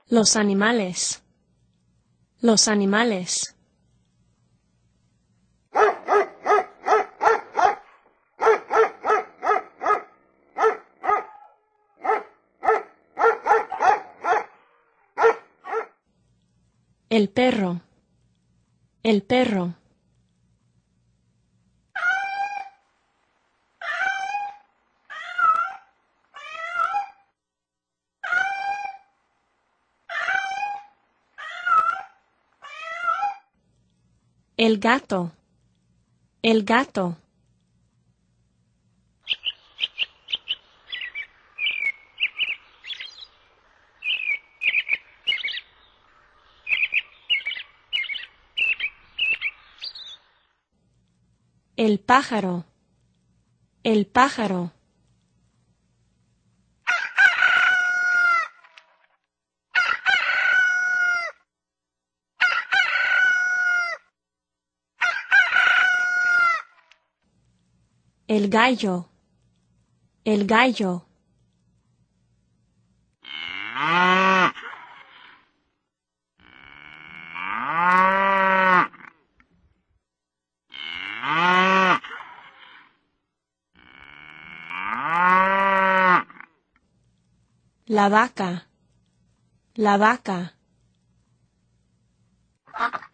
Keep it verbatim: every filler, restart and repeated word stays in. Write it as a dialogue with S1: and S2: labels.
S1: Los animales. Los animales. El perro. El perro. El gato. El gato. El pájaro. El pájaro. El gallo. El gallo. La vaca. La vaca.